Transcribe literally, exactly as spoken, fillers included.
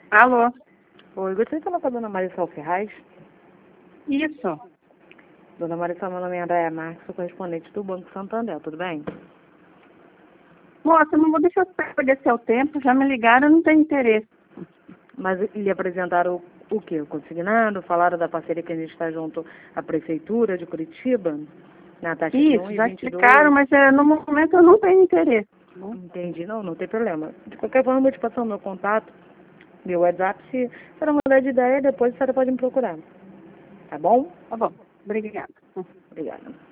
Alô? Oi, gostaria de falar com a dona Marisol Ferraz. Isso. Dona Marisol, meu nome é Andréa Marques, sou correspondente do Banco Santander, tudo bem? Moça, não vou deixar você perder seu tempo. Já me ligaram, eu não tenho interesse. Mas lhe apresentaram o, o quê? O consignado? Falaram da parceria que a gente está junto à Prefeitura de Curitiba? Na taxa de Isso, um e já vinte e dois? explicaram, mas é, no momento eu não tenho interesse. Entendi, não, não tem problema. De qualquer forma, eu vou te passar o meu contato, meu WhatsApp. Se a senhora mudar de ideia, depois a senhora pode me procurar. Tá bom? Tá bom, obrigada. Obrigada.